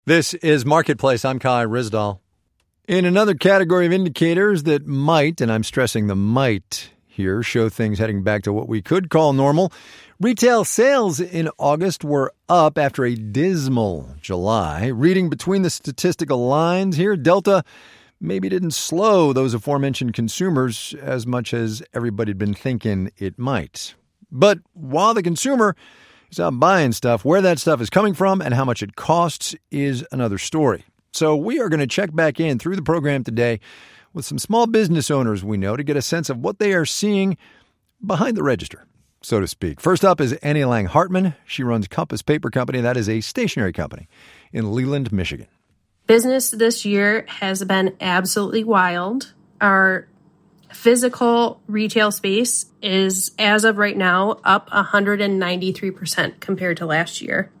This is Marketplace. I'm Kai Rizdal. In another category of indicators that might, and I'm stressing the might here, show things heading back to what we could call normal, retail sales in August were up after a dismal July. Reading between the statistical lines here, Delta maybe didn't slow those aforementioned consumers as much as everybody had been thinking it might. But while the consumer is out buying stuff, where that stuff is coming from and how much it costs is another story. So we are going to check back in through the program today with some small business owners we know to get a sense of what they are seeing behind the register, so to speak. First up is Annie Lang Hartman. She runs Compass Paper Company. That is a stationery company in Leland, Michigan. Business this year has been absolutely wild. Our physical retail space is, as of right now, up 193% compared to last year.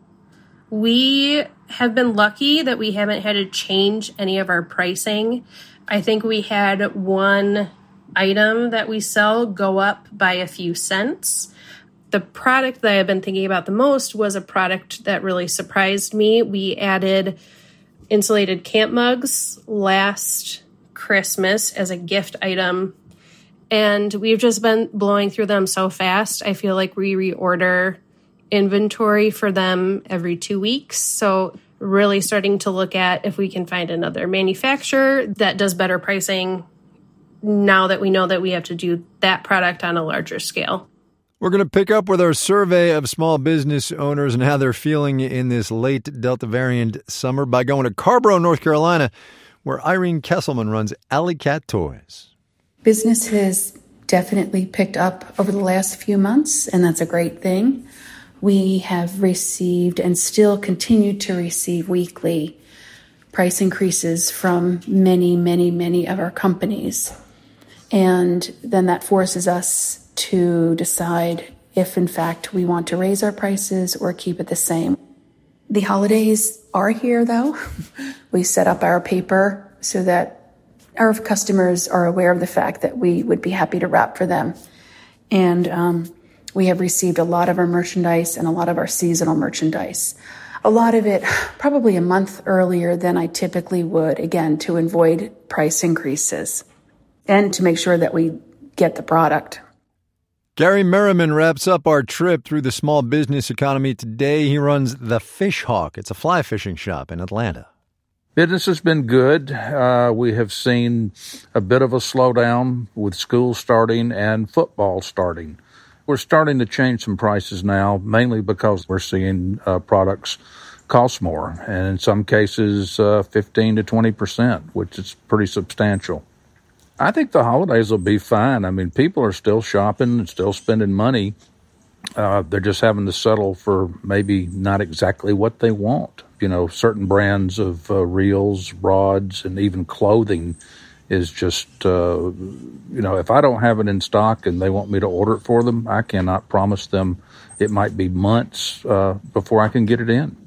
We have been lucky that we haven't had to change any of our pricing. I think we had one item that we sell go up by a few cents. The product that I've been thinking about the most was a product that really surprised me. We added insulated camp mugs last Christmas as a gift item, and we've just been blowing through them so fast. I feel like we reorder inventory for them every 2 weeks. So really starting to look at if we can find another manufacturer that does better pricing now that we know that we have to do that product on a larger scale. We're going to pick up with our survey of small business owners and how they're feeling in this late Delta variant summer by going to Carrboro, North Carolina, where Irene Kesselman runs Alley Cat Toys. Business has definitely picked up over the last few months, and that's a great thing. We have received and still continue to receive weekly price increases from many of our companies. And then that forces us to decide if, in fact, we want to raise our prices or keep it the same. The holidays are here, though. We set up our paper so that our customers are aware of the fact that we would be happy to wrap for them. And we have received a lot of our merchandise and a lot of our seasonal merchandise. A lot of it probably a month earlier than I typically would, again, to avoid price increases and to make sure that we get the product. Gary Merriman wraps up our trip through the small business economy today. He runs The Fish Hawk. It's a fly fishing shop in Atlanta. Business has been good. We have seen a bit of a slowdown with school starting and football starting. We're starting to change some prices now, mainly because we're seeing products cost more, and in some cases 15 to 20%, which is pretty substantial. I think the holidays will be fine. I mean, people are still shopping and still spending money. They're just having to settle for maybe not exactly what they want. You know, certain brands of reels, rods, and even clothing is just, if I don't have it in stock and they want me to order it for them, I cannot promise them it might be months before I can get it in.